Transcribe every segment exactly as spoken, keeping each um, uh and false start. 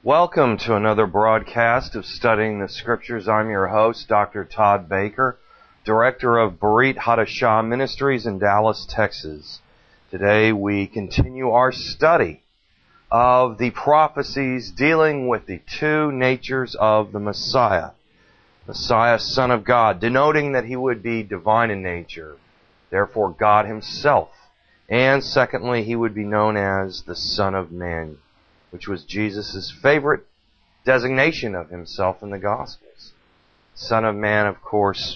Welcome to another broadcast of Studying the Scriptures. I'm your host, Doctor Todd Baker, Director of Berit Hadashah Ministries in Dallas, Texas. Today we continue our study of the prophecies dealing with the two natures of the Messiah. Messiah, Son of God, denoting that he would be divine in nature, therefore God himself. And secondly, he would be known as the Son of Man, which was Jesus' favorite designation of himself in the Gospels. Son of Man, of course,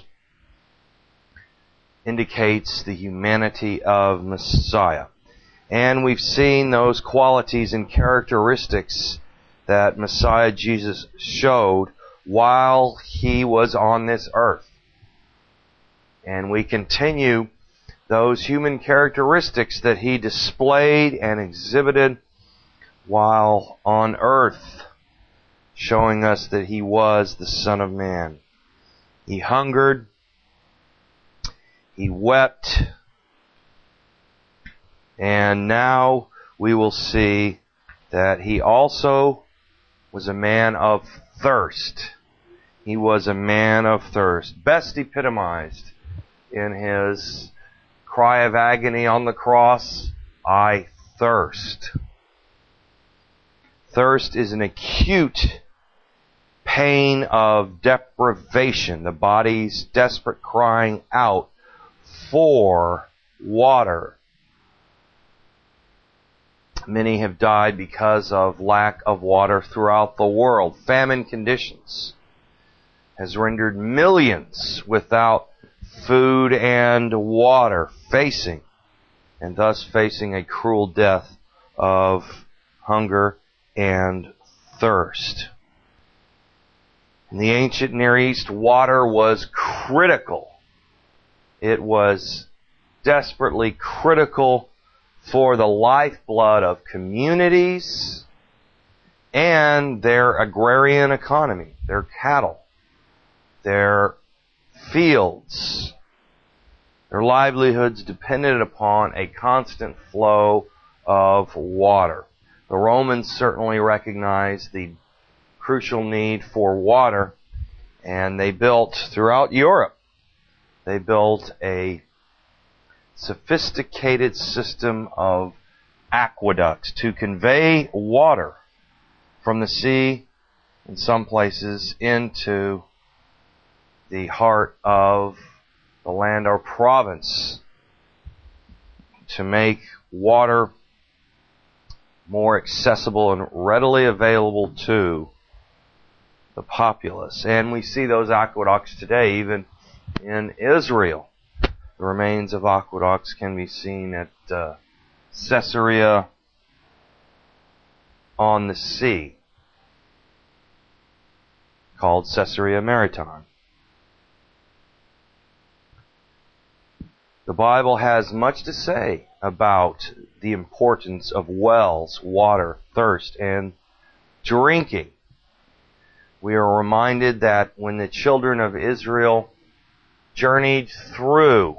indicates the humanity of Messiah. And we've seen those qualities and characteristics that Messiah Jesus showed while he was on this earth. And we continue those human characteristics that he displayed and exhibited while on earth, showing us that he was the Son of Man. He hungered, he wept, and now we will see that he also was a man of thirst. He was a man of thirst, best epitomized in his cry of agony on the cross, "I thirst." Thirst is an acute pain of deprivation, the body's desperate crying out for water. Many have died because of lack of water throughout the world. Famine conditions has rendered millions without food and water, facing, and thus facing a cruel death of hunger and thirst. In the ancient Near East, water was critical. It was desperately critical for the lifeblood of communities and their agrarian economy, their cattle, their fields. Their livelihoods depended upon a constant flow of water. The Romans certainly recognized the crucial need for water, and they built throughout Europe, they built a sophisticated system of aqueducts to convey water from the sea in some places into the heart of the land or province, to make water more accessible and readily available to the populace. And we see those aqueducts today, even in Israel. The remains of aqueducts can be seen at uh, Caesarea on the sea, called Caesarea Maritime. The Bible has much to say about the importance of wells, water, thirst, and drinking. We are reminded that when the children of Israel journeyed through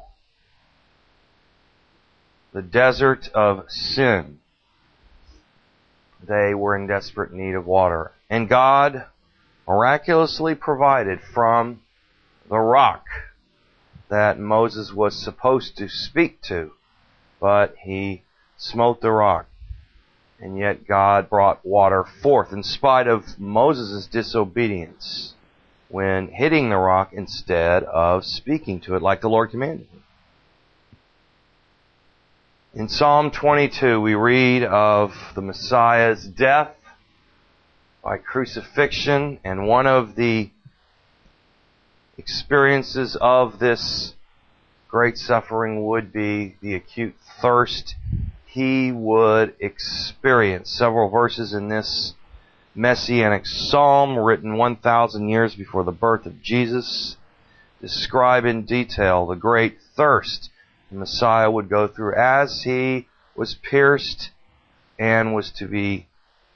the desert of sin, they were in desperate need of water. And God miraculously provided from the rock that Moses was supposed to speak to, but he smote the rock. And yet God brought water forth in spite of Moses' disobedience when hitting the rock instead of speaking to it like the Lord commanded him. In Psalm twenty-two, we read of the Messiah's death by crucifixion, and one of the experiences of this great suffering would be the acute thirst he would experience. Several verses in this messianic psalm, written one thousand years before the birth of Jesus, describe in detail the great thirst the Messiah would go through as he was pierced and was to be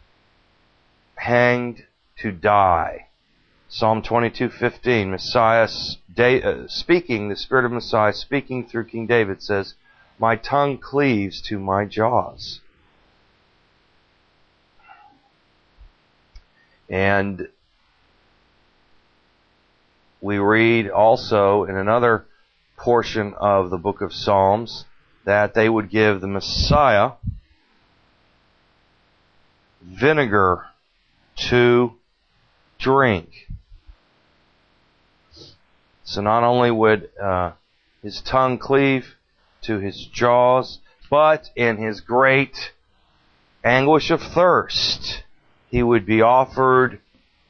hanged to die. Psalm twenty-two fifteen, Messiah uh, speaking, the Spirit of Messiah speaking through King David says, "My tongue cleaves to my jaws." And we read also in another portion of the book of Psalms that they would give the Messiah vinegar to drink. So not only would uh, his tongue cleave to his jaws, but in his great anguish of thirst, he would be offered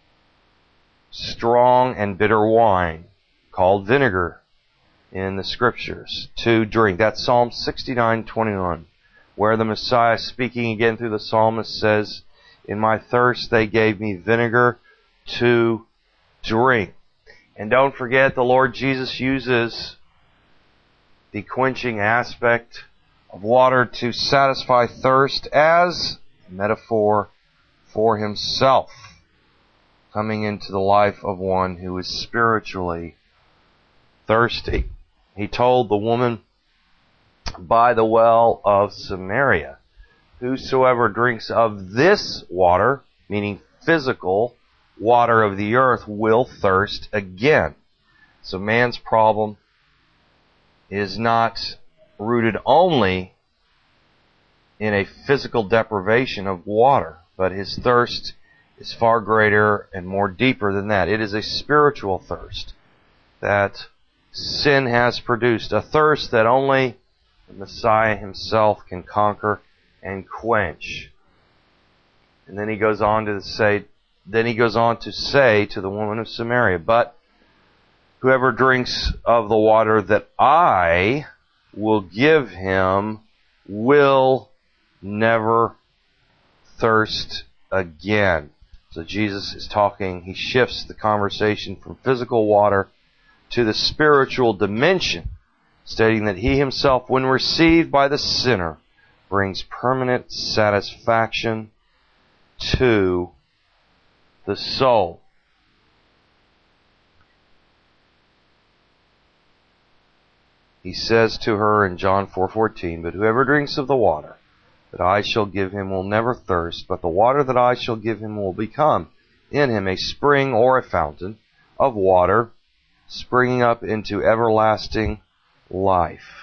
strong and bitter wine called vinegar in the Scriptures to drink. That's Psalm sixty-nine twenty-one, where the Messiah, speaking again through the psalmist, says, "In my thirst they gave me vinegar to drink." And don't forget, the Lord Jesus uses the quenching aspect of water to satisfy thirst as a metaphor for himself, coming into the life of one who is spiritually thirsty. He told the woman by the well of Samaria, "Whosoever drinks of this water," meaning physical water of the earth, "will thirst again." So man's problem is not rooted only in a physical deprivation of water, but his thirst is far greater and more deeper than that. It is a spiritual thirst that sin has produced, a thirst that only the Messiah himself can conquer and quench. And then he goes on to say, then he goes on to say to the woman of Samaria, "But whoever drinks of the water that I will give him will never thirst again." So Jesus is talking, he shifts the conversation from physical water to the spiritual dimension, stating that he himself, when received by the sinner, brings permanent satisfaction to the soul. He says to her in John four fourteen, "But whoever drinks of the water that I shall give him will never thirst, but the water that I shall give him will become in him a spring or a fountain of water, springing up into everlasting life."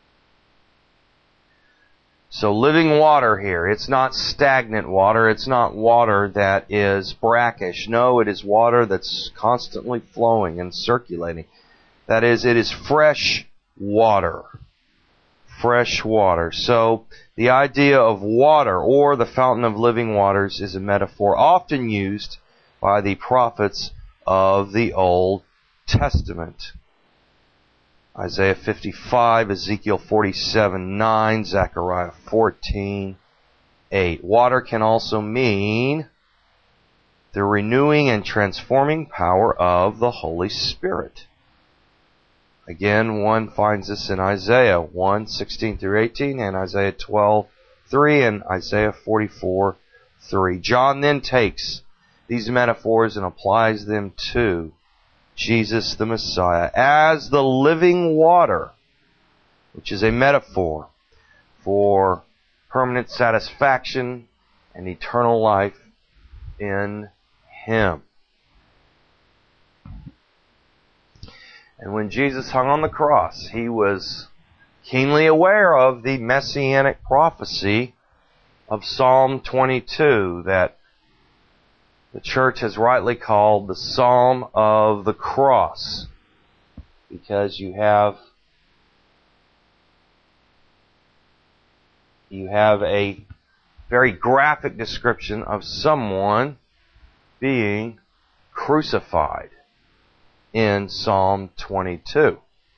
So living water here, it's not stagnant water, it's not water that is brackish. No, it is water that's constantly flowing and circulating. That is, it is fresh water. Fresh water. So the idea of water, or the fountain of living waters, is a metaphor often used by the prophets of the Old Testament. Isaiah fifty-five, Ezekiel forty-seven nine, Zechariah fourteen eight. Water can also mean the renewing and transforming power of the Holy Spirit. Again, one finds this in Isaiah one sixteen through eighteen, and Isaiah twelve three, and Isaiah forty-four three. John then takes these metaphors and applies them to Jesus the Messiah as the living water, which is a metaphor for permanent satisfaction and eternal life in Him. And when Jesus hung on the cross, He was keenly aware of the messianic prophecy of Psalm twenty-two that the church has rightly called the Psalm of the Cross, because you have you have a very graphic description of someone being crucified in Psalm twenty-two.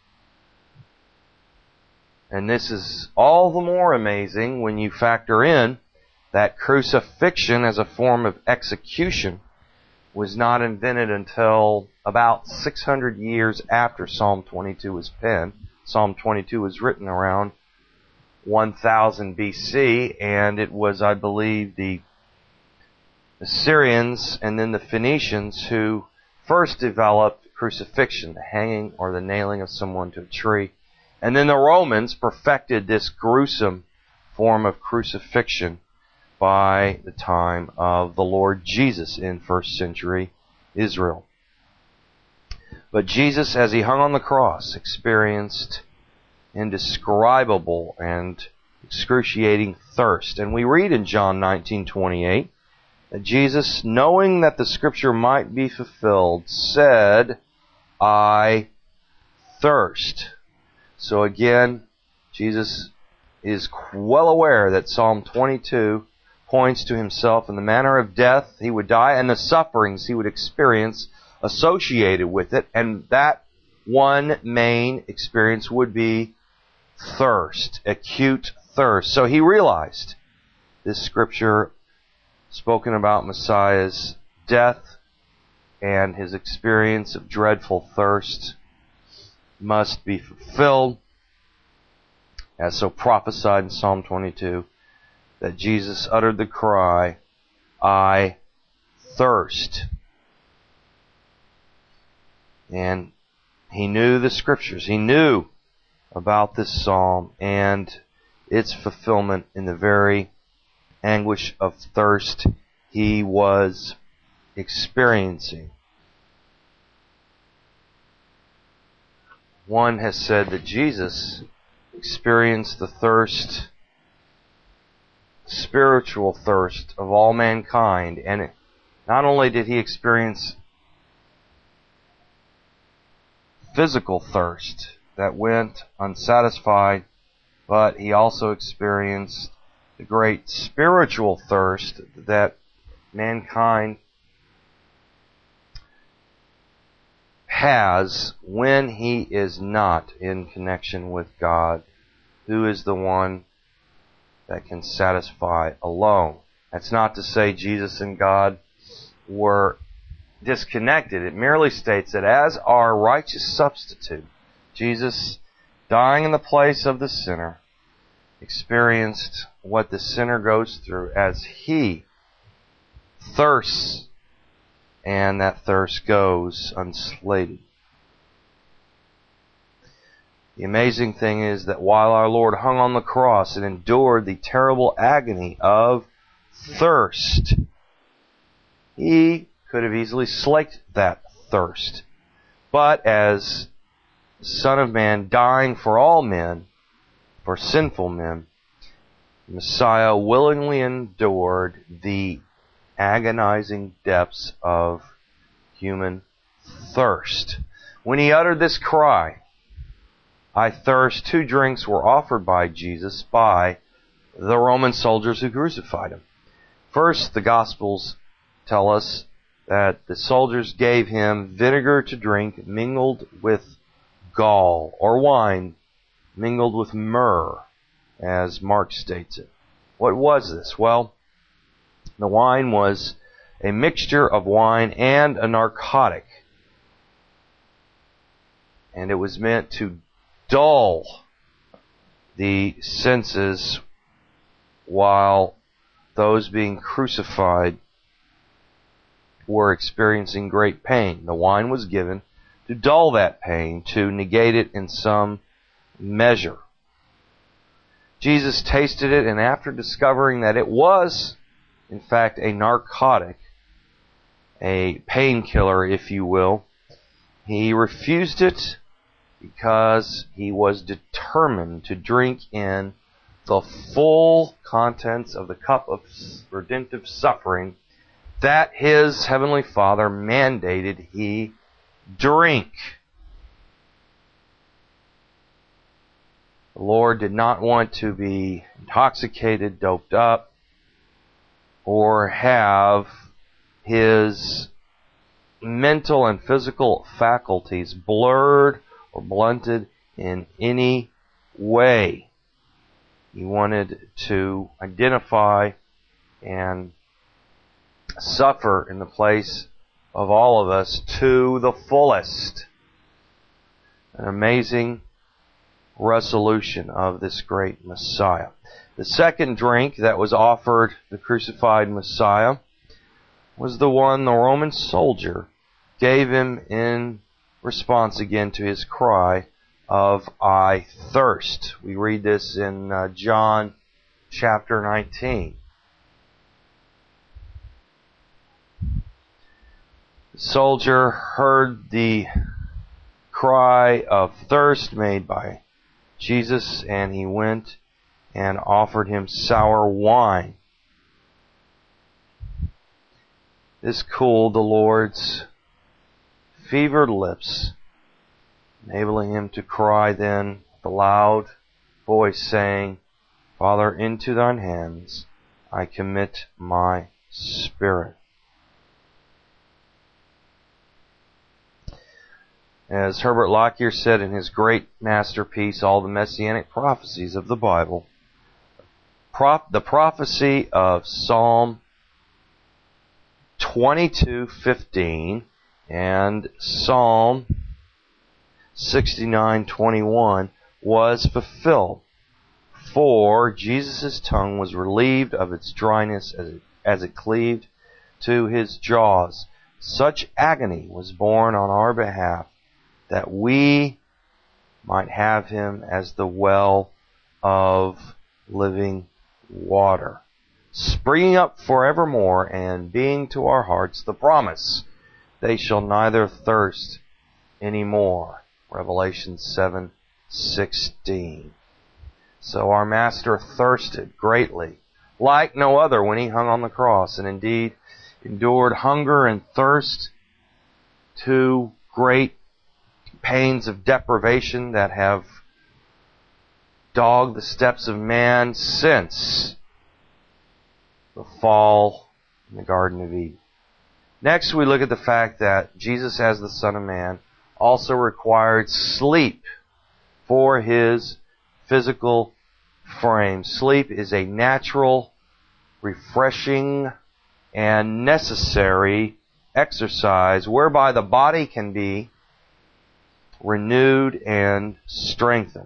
And this is all the more amazing when you factor in that crucifixion as a form of execution was not invented until about six hundred years after Psalm twenty-two was penned. Psalm twenty-two was written around one thousand B C, and it was, I believe, the Assyrians and then the Phoenicians who first developed crucifixion, the hanging or the nailing of someone to a tree. And then the Romans perfected this gruesome form of crucifixion by the time of the Lord Jesus in first century Israel. But Jesus, as he hung on the cross, experienced indescribable and excruciating thirst. And we read in John nineteen twenty-eight that Jesus, knowing that the Scripture might be fulfilled, said, I thirst. So again, Jesus is well aware that Psalm twenty-two points to himself in the manner of death he would die and the sufferings he would experience associated with it, and that one main experience would be thirst, acute thirst. So he realized this scripture spoken about Messiah's death and his experience of dreadful thirst must be fulfilled, as so prophesied in Psalm twenty-two, that Jesus uttered the cry, I thirst. And he knew the scriptures. He knew about this psalm and its fulfillment in the very anguish of thirst he was experiencing. One has said that Jesus experienced the thirst, spiritual thirst of all mankind, and it, not only did he experience physical thirst that went unsatisfied, but he also experienced the great spiritual thirst that mankind has when he is not in connection with God, who is the one that can satisfy alone. That's not to say Jesus and God were disconnected. It merely states that as our righteous substitute, Jesus, dying in the place of the sinner, experienced what the sinner goes through as he thirsts, and that thirst goes unslated. The amazing thing is that while our Lord hung on the cross and endured the terrible agony of thirst, he could have easily slaked that thirst. But as the Son of Man dying for all men, for sinful men, Messiah willingly endured the agonizing depths of human thirst. When he uttered this cry, I thirst, two drinks were offered by Jesus by the Roman soldiers who crucified him. First, the Gospels tell us that the soldiers gave him vinegar to drink mingled with gall, or wine mingled with myrrh, as Mark states it. What was this? Well, the wine was a mixture of wine and a narcotic, and it was meant to dull the senses while those being crucified were experiencing great pain. The wine was given to dull that pain, to negate it in some measure. Jesus tasted it, and after discovering that it was, in fact, a narcotic, a painkiller, if you will, he refused it because he was determined to drink in the full contents of the cup of redemptive suffering that his heavenly Father mandated he drink. The Lord did not want to be intoxicated, doped up, or have his mental and physical faculties blurred or blunted in any way. He wanted to identify and suffer in the place of all of us to the fullest. An amazing resolution of this great Messiah. The second drink that was offered the crucified Messiah was the one the Roman soldier gave him in response again to his cry of, I thirst. We read this in uh, John chapter nineteen. The soldier heard the cry of thirst made by Jesus, and he went and offered him sour wine. This cooled the Lord's fevered lips, enabling him to cry then with a loud voice, saying, Father, into thine hands I commit my spirit. As Herbert Lockyer said in his great masterpiece, All the Messianic Prophecies of the Bible, prop, the prophecy of Psalm twenty-two fifteen and Psalm sixty-nine twenty-one was fulfilled. For Jesus' tongue was relieved of its dryness as it, as it cleaved to his jaws. Such agony was borne on our behalf, that we might have him as the well of living water, springing up forevermore, and being to our hearts the promise, they shall neither thirst any more. Revelation seven sixteen. So our Master thirsted greatly, like no other when he hung on the cross, and indeed endured hunger and thirst to great pains of deprivation that have dogged the steps of man since the fall in the Garden of Eden. Next, we look at the fact that Jesus, as the Son of Man, also required sleep for his physical frame. Sleep is a natural, refreshing, and necessary exercise whereby the body can be renewed and strengthened.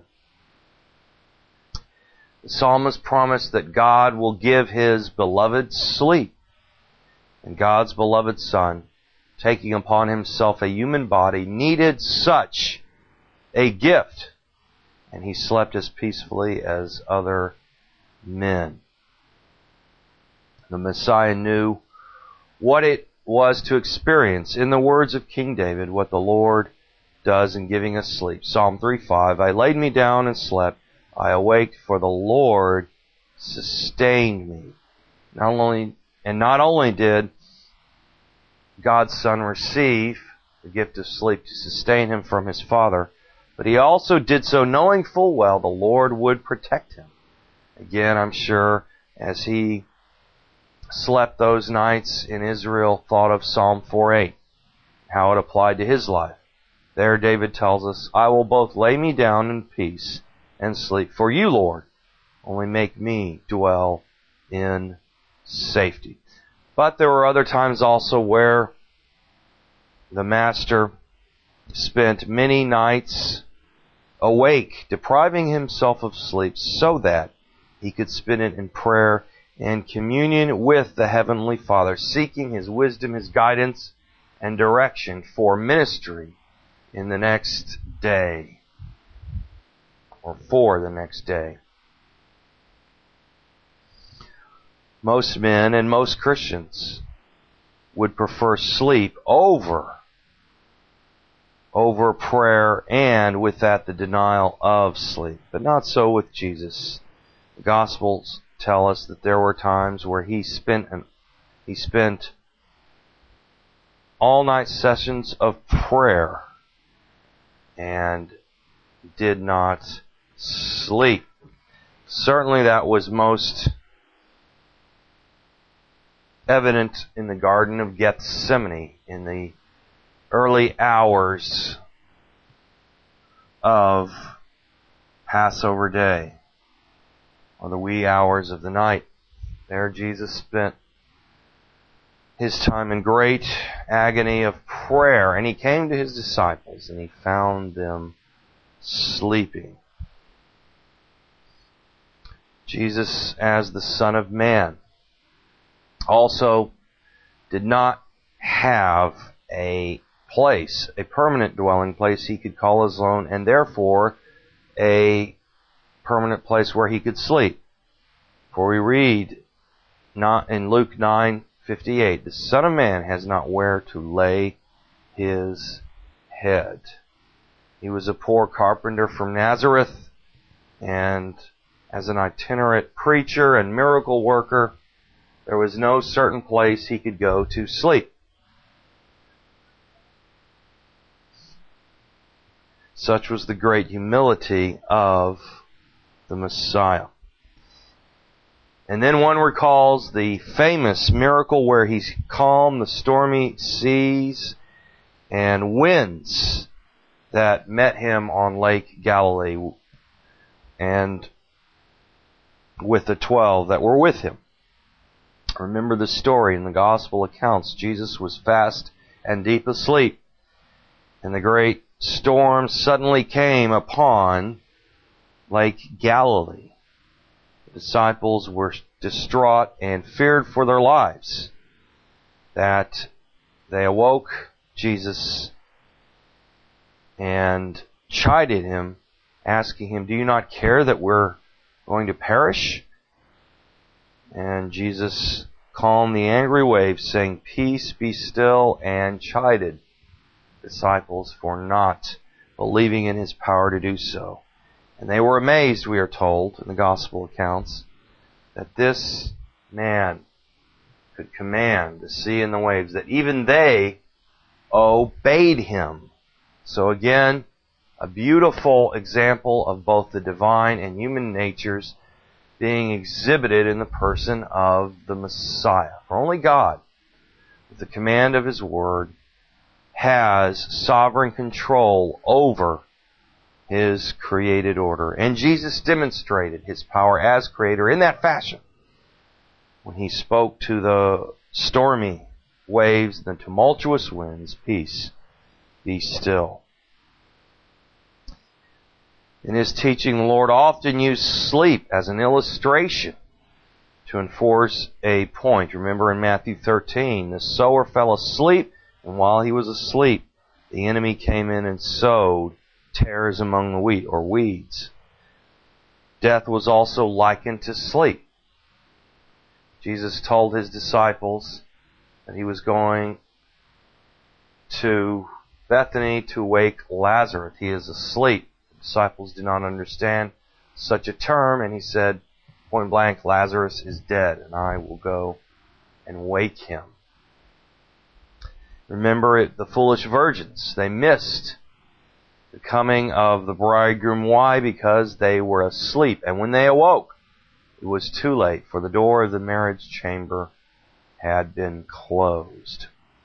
The psalmist promised that God will give his beloved sleep. And God's beloved Son, taking upon himself a human body, needed such a gift. And he slept as peacefully as other men. The Messiah knew what it was to experience, in the words of King David, what the Lord does in giving us sleep. Psalm three five, I laid me down and slept. I awaked, for the Lord sustained me. Not only, and not only did God's Son receive the gift of sleep to sustain him from his Father, but he also did so knowing full well the Lord would protect him. Again, I'm sure, as he slept those nights in Israel, thought of Psalm four eight, how it applied to his life. There David tells us, I will both lay me down in peace and sleep. For you, Lord, only make me dwell in safety. But there were other times also where the Master spent many nights awake, depriving himself of sleep so that he could spend it in prayer and communion with the Heavenly Father, seeking his wisdom, his guidance, and direction for ministry in the next day, or for the next day. Most men and most Christians would prefer sleep over over prayer, and with that the denial of sleep. But not so with Jesus. The Gospels tell us that there were times where he spent an, he spent all-night sessions of prayer and did not sleep. Certainly that was most evident in the Garden of Gethsemane in the early hours of Passover day, or the wee hours of the night. There Jesus spent his time in great agony of prayer, and he came to his disciples and he found them sleeping. Jesus, as the Son of Man, also did not have a place, a permanent dwelling place he could call his own, and therefore a permanent place where he could sleep. For we read not in Luke nine fifty-eight, the Son of Man has not where to lay his head. He was a poor carpenter from Nazareth, and as an itinerant preacher and miracle worker, there was no certain place he could go to sleep. Such was the great humility of the Messiah. And then one recalls the famous miracle where he calmed the stormy seas and winds that met him on Lake Galilee, and with the twelve that were with him. Remember the story in the gospel accounts. Jesus was fast and deep asleep, and the great storm suddenly came upon Lake Galilee. The disciples were distraught and feared for their lives. That they awoke Jesus and chided him, asking him, "Do you not care that we're going to perish?" And Jesus calmed the angry waves, saying, "Peace, be still," and chided the disciples for not believing in his power to do so. And they were amazed, we are told in the gospel accounts, that this man could command the sea and the waves, that even they obeyed him. So again, a beautiful example of both the divine and human natures being exhibited in the person of the Messiah. For only God, with the command of His Word, has sovereign control over His created order. And Jesus demonstrated His power as Creator in that fashion when He spoke to the stormy waves, the tumultuous winds, "Peace, be still." In His teaching, the Lord often used sleep as an illustration to enforce a point. Remember in Matthew thirteen, the sower fell asleep, and while he was asleep, the enemy came in and sowed tares among the wheat, or weeds. Death was also likened to sleep. Jesus told His disciples that He was going to Bethany to wake Lazarus. He is asleep. The disciples did not understand such a term, and He said, point blank, "Lazarus is dead, and I will go and wake him." Remember it, the foolish virgins. They missed the coming of the bridegroom. Why? Because they were asleep. And when they awoke, it was too late, for the door of the marriage chamber had been closed.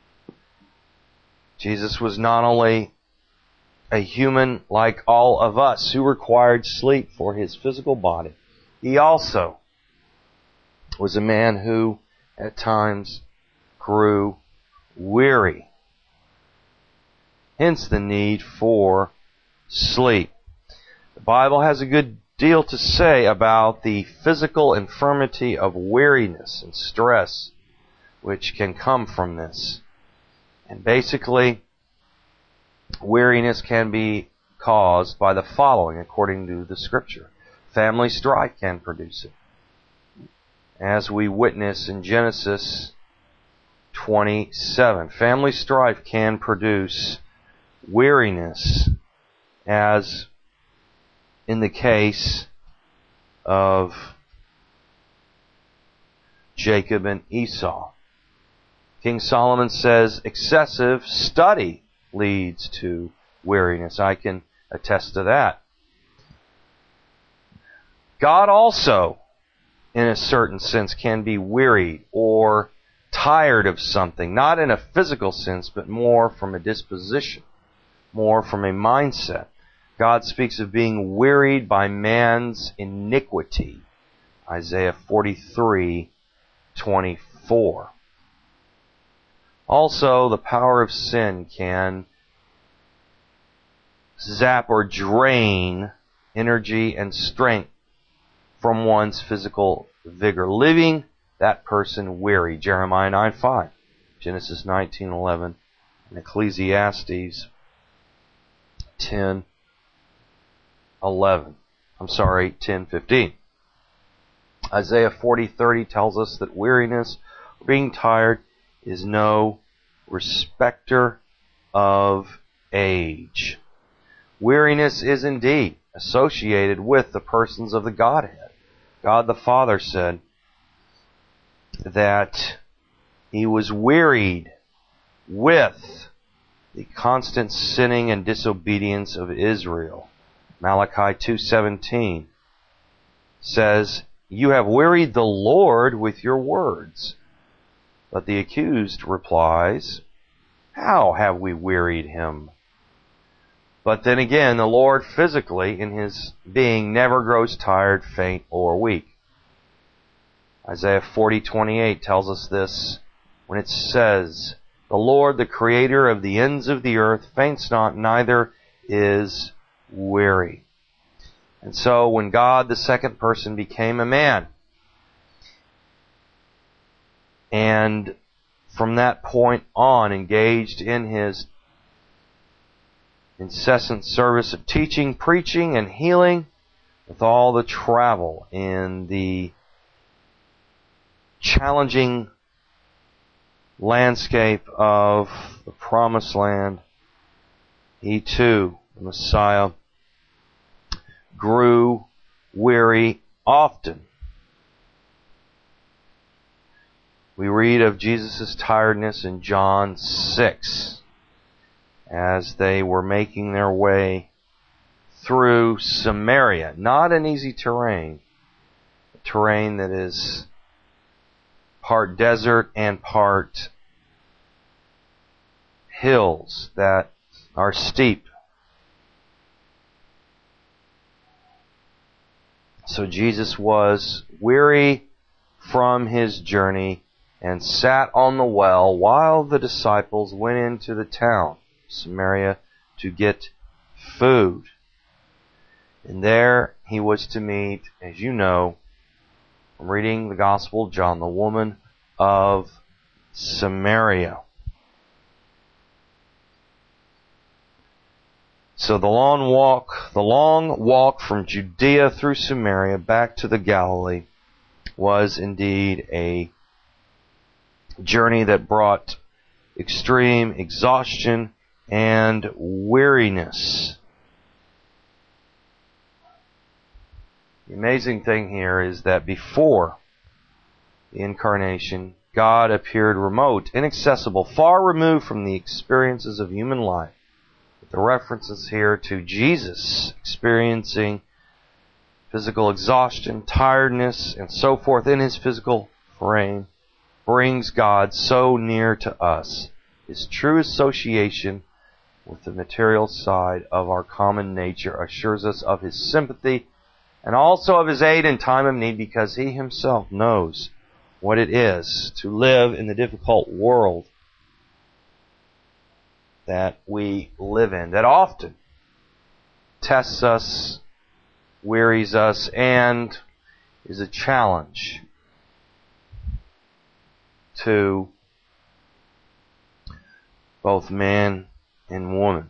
Jesus was not only a human like all of us who required sleep for His physical body, He also was a man who at times grew weary. Hence the need for sleep. The Bible has a good deal to say about the physical infirmity of weariness and stress which can come from this. And basically, weariness can be caused by the following, according to the Scripture. Family strife can produce it, as we witness in Genesis twenty-seven. Family strife can produce weariness, as in the case of Jacob and Esau. King Solomon says excessive study leads to weariness. I can attest to that. God also, in a certain sense, can be wearied or tired of something, not in a physical sense, but more from a disposition, more from a mindset. God speaks of being wearied by man's iniquity. Isaiah forty-three twenty-four. Also, the power of sin can zap or drain energy and strength from one's physical vigor, leaving that person weary. Jeremiah nine five, Genesis nineteen eleven, and Ecclesiastes ten eleven. I'm sorry, ten fifteen. Isaiah forty thirty tells us that weariness, or being tired, is no respecter of age. Weariness is indeed associated with the persons of the Godhead. God the Father said that He was wearied with the constant sinning and disobedience of Israel. Malachi two seventeen says, "You have wearied the Lord with your words." But the accused replies, "How have we wearied Him?" But then again, the Lord physically, in His being, never grows tired, faint, or weak. Isaiah forty twenty-eight tells us this when it says, "The Lord, the Creator of the ends of the earth, faints not, neither is weary." And so when God, the second person, became a man, and from that point on engaged in His incessant service of teaching, preaching, and healing, with all the travel in the challenging landscape of the Promised Land, He too, the Messiah, grew weary often. We read of Jesus' tiredness in John six as they were making their way through Samaria. Not an easy terrain. A terrain that is part desert and part hills that are steep. So Jesus was weary from His journey and sat on the well while the disciples went into the town, Samaria, to get food. And there He was to meet, as you know, from reading the Gospel of John, the woman of Samaria. So the long walk, the long walk from Judea through Samaria back to the Galilee was indeed a journey that brought extreme exhaustion and weariness. The amazing thing here is that before the Incarnation, God appeared remote, inaccessible, far removed from the experiences of human life. The references here to Jesus experiencing physical exhaustion, tiredness, and so forth in His physical frame brings God so near to us. His true association with the material side of our common nature assures us of His sympathy and also of His aid in time of need, because He Himself knows what it is to live in the difficult world that we live in, that often tests us, wearies us, and is a challenge to both man and woman.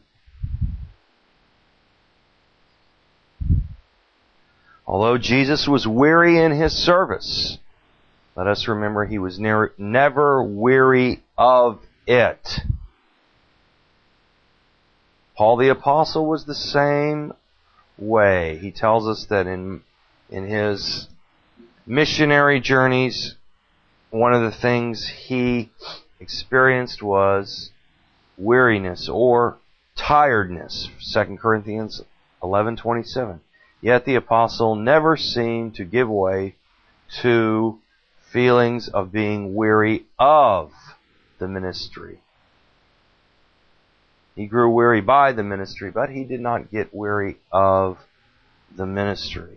Although Jesus was weary in His service, let us remember He was never, never weary of it. Paul the Apostle was the same way. He tells us that in in his missionary journeys, one of the things he experienced was weariness or tiredness. Second Corinthians eleven twenty-seven. Yet the apostle never seemed to give way to feelings of being weary of the ministry. He grew weary by the ministry, but he did not get weary of the ministry.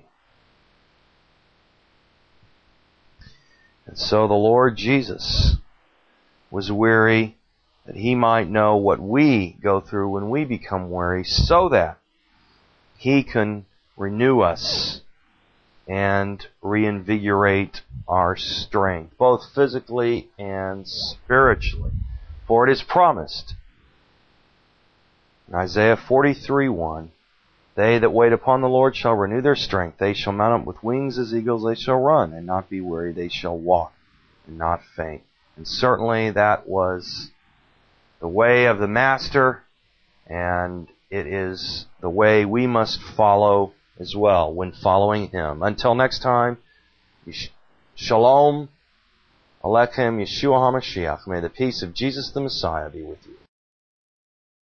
And so the Lord Jesus was weary that He might know what we go through when we become weary, so that He can renew us and reinvigorate our strength, both physically and spiritually. For it is promised in Isaiah forty-three one, "They that wait upon the Lord shall renew their strength. They shall mount up with wings as eagles. They shall run and not be weary. They shall walk and not faint." And certainly that was the the way of the Master, and it is the way we must follow as well when following Him. Until next time, Shalom Aleichem Yeshua HaMashiach. May the peace of Jesus the Messiah be with you.